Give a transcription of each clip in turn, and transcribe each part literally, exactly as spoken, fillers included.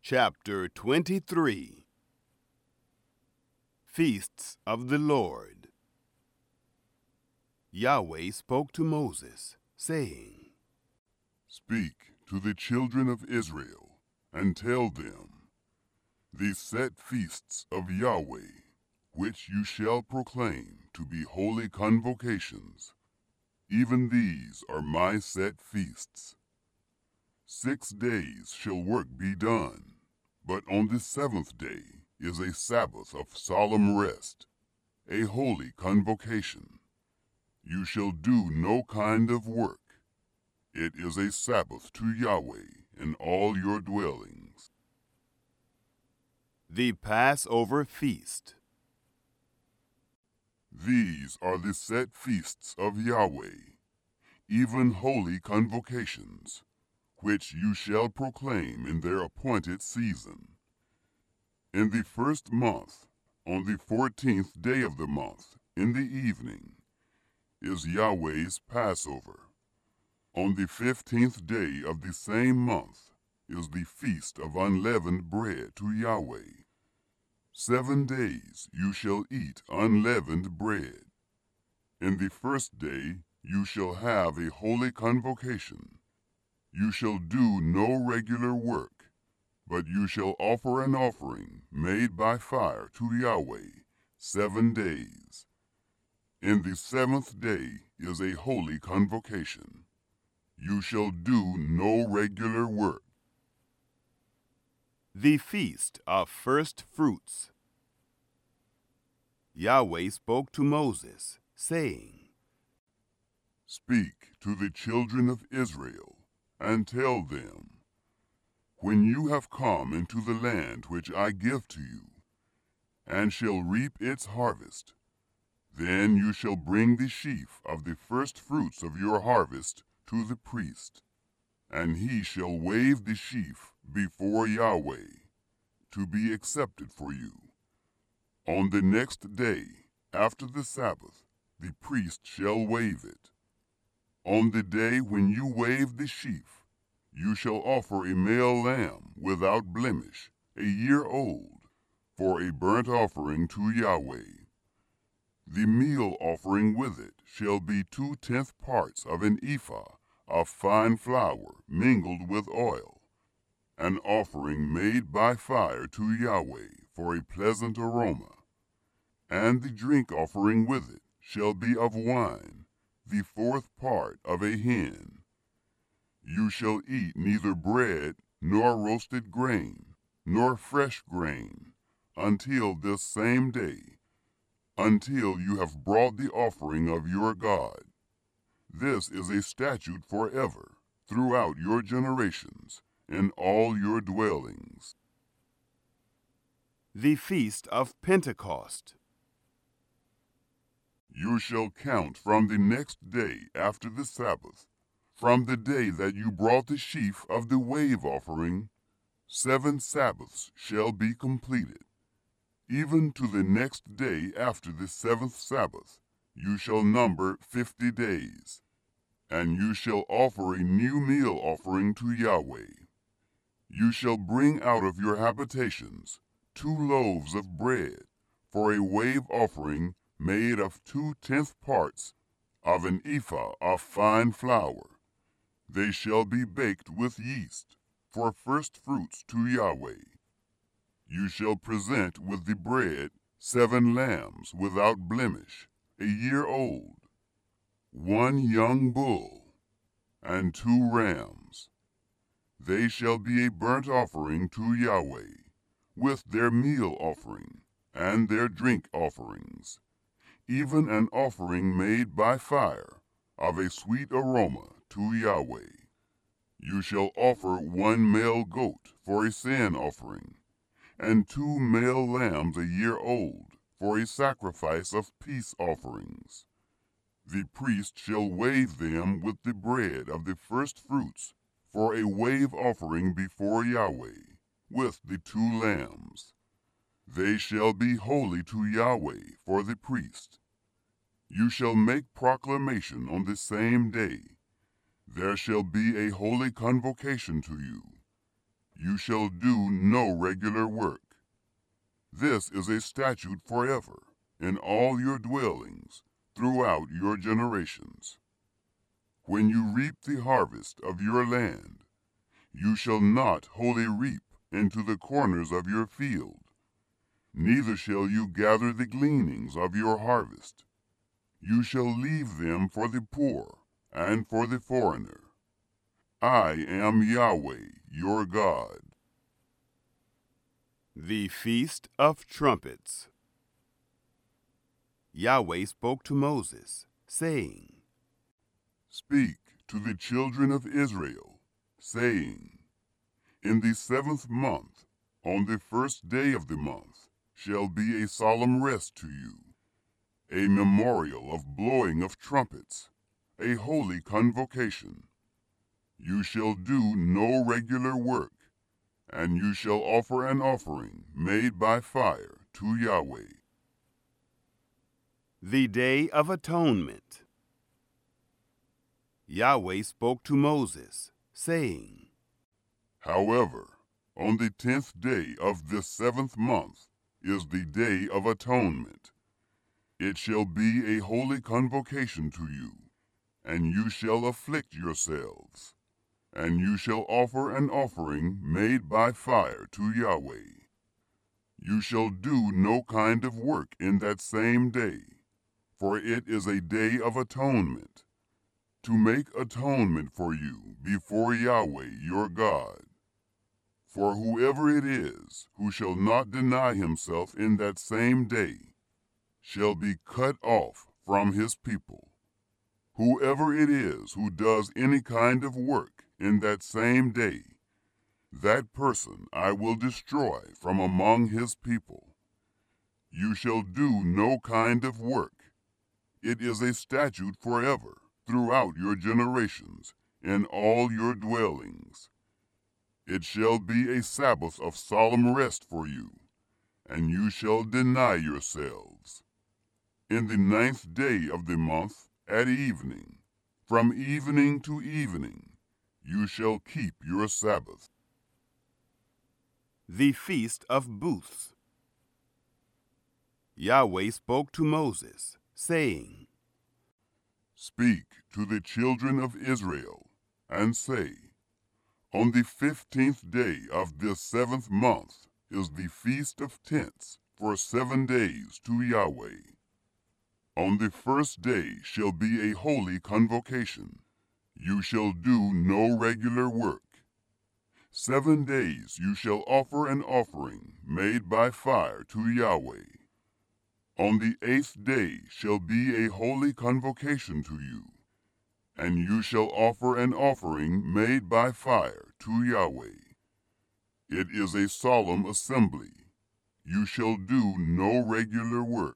Chapter twenty-three. Feasts of the Lord. Yahweh spoke to Moses, saying, Speak to the children of Israel, and tell them, the set feasts of Yahweh, which you shall proclaim to be holy convocations, even these are my set feasts. Six days shall work be done, but on the seventh day is a Sabbath of solemn rest, a holy convocation. You shall do no kind of work. It is a Sabbath to Yahweh in all your dwellings. The Passover Feast. These are the set feasts of Yahweh, even holy convocations, which you shall proclaim in their appointed season. In the first month, on the fourteenth day of the month, in the evening, is Yahweh's Passover. On the fifteenth day of the same month is the feast of unleavened bread to Yahweh. Seven days you shall eat unleavened bread. In the first day you shall have a holy convocation. You shall do no regular work, but you shall offer an offering made by fire to Yahweh seven days. In the seventh day is a holy convocation. You shall do no regular work. The Feast of First Fruits. Yahweh spoke to Moses, saying, Speak to the children of Israel, and tell them, when you have come into the land which I give to you, and shall reap its harvest, then you shall bring the sheaf of the first fruits of your harvest to the priest, and he shall wave the sheaf before Yahweh, to be accepted for you. On the next day, after the Sabbath, the priest shall wave it. On the day when you wave the sheaf, you shall offer a male lamb without blemish, a year old, for a burnt offering to Yahweh. The meal offering with it shall be two-tenth parts of an ephah of fine flour mingled with oil, an offering made by fire to Yahweh for a pleasant aroma. And the drink offering with it shall be of wine, the fourth part of a hin. You shall eat neither bread, nor roasted grain, nor fresh grain, until this same day, until you have brought the offering of your God. This is a statute forever, throughout your generations, in all your dwellings. The Feast of Pentecost. You shall count from the next day after the Sabbath, from the day that you brought the sheaf of the wave offering. Seven Sabbaths shall be completed. Even to the next day after the seventh Sabbath, you shall number fifty days. And you shall offer a new meal offering to Yahweh. You shall bring out of your habitations two loaves of bread, for a wave offering made of two-tenth parts of an ephah of fine flour. They shall be baked with yeast, for first fruits to Yahweh. You shall present with the bread seven lambs without blemish, a year old, one young bull, and two rams. They shall be a burnt offering to Yahweh, with their meal offering and their drink offerings, even an offering made by fire of a sweet aroma to Yahweh. You shall offer one male goat for a sin offering, and two male lambs a year old for a sacrifice of peace offerings. The priest shall wave them with the bread of the first fruits for a wave offering before Yahweh, with the two lambs. They shall be holy to Yahweh for the priest. You shall make proclamation on the same day. There shall be a holy convocation to you. you shall do no regular work. This is a statute forever in all your dwellings throughout your generations. When you reap the harvest of your land, you shall not wholly reap into the corners of your field, neither shall you gather the gleanings of your harvest. You shall leave them for the poor and for the foreigner. I am Yahweh, your God. The Feast of Trumpets. Yahweh spoke to Moses, saying, Speak to the children of Israel, saying, In the seventh month, on the first day of the month, shall be a solemn rest to you, a memorial of blowing of trumpets, a holy convocation. You shall do no regular work, and you shall offer an offering made by fire to Yahweh. The Day of Atonement. Yahweh spoke to Moses, saying, However, on the tenth day of this seventh month is the Day of Atonement. It shall be a holy convocation to you, and you shall afflict yourselves, and you shall offer an offering made by fire to Yahweh. You shall do no kind of work in that same day, for it is a day of atonement, to make atonement for you before Yahweh your God. For whoever it is who shall not deny himself in that same day shall be cut off from his people. Whoever it is who does any kind of work in that same day, that person I will destroy from among his people. You shall do no kind of work. It is a statute forever throughout your generations in all your dwellings. It shall be a Sabbath of solemn rest for you, and you shall deny yourselves. In the ninth day of the month at evening, from evening to evening, you shall keep your Sabbath. The Feast of Booths. Yahweh spoke to Moses, saying, Speak to the children of Israel, and say, On the fifteenth day of this seventh month is the Feast of Tents for seven days to Yahweh. On the first day shall be a holy convocation. You shall do no regular work. Seven days you shall offer an offering made by fire to Yahweh. On the eighth day shall be a holy convocation to you, and you shall offer an offering made by fire to Yahweh. It is a solemn assembly. You shall do no regular work.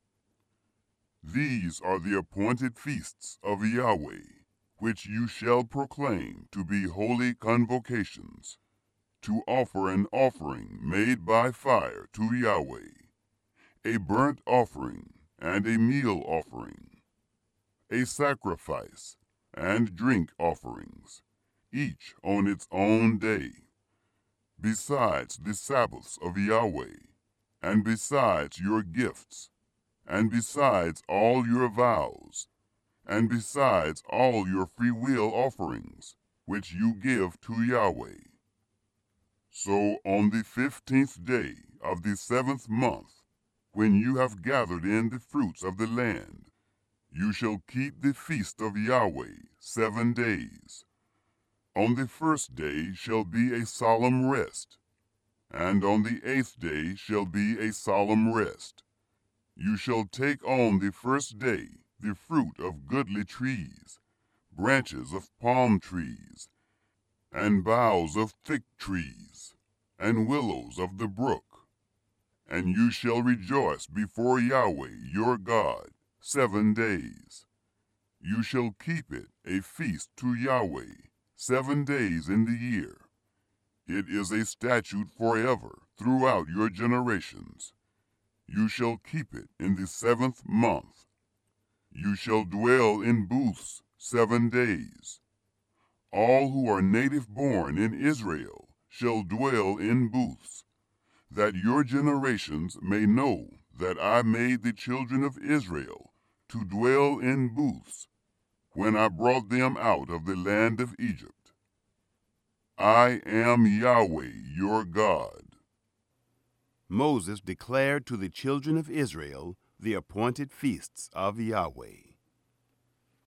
These are the appointed feasts of Yahweh, which you shall proclaim to be holy convocations, to offer an offering made by fire to Yahweh, a burnt offering and a meal offering, a sacrifice and drink offerings, each on its own day, besides the Sabbaths of Yahweh, and besides your gifts, and besides all your vows, and besides all your freewill offerings, which you give to Yahweh. So on the fifteenth day of the seventh month, when you have gathered in the fruits of the land, you shall keep the feast of Yahweh seven days. On the first day shall be a solemn rest, and on the eighth day shall be a solemn rest. You shall take on the first day the fruit of goodly trees, branches of palm trees, and boughs of thick trees, and willows of the brook. And you shall rejoice before Yahweh your God seven days. You shall keep it a feast to Yahweh seven days in the year. It is a statute forever throughout your generations. You shall keep it in the seventh month. You shall dwell in booths seven days. All who are native born in Israel shall dwell in booths, that your generations may know that I made the children of Israel to dwell in booths when I brought them out of the land of Egypt. I am Yahweh your God. Moses declared to the children of Israel the appointed feasts of Yahweh.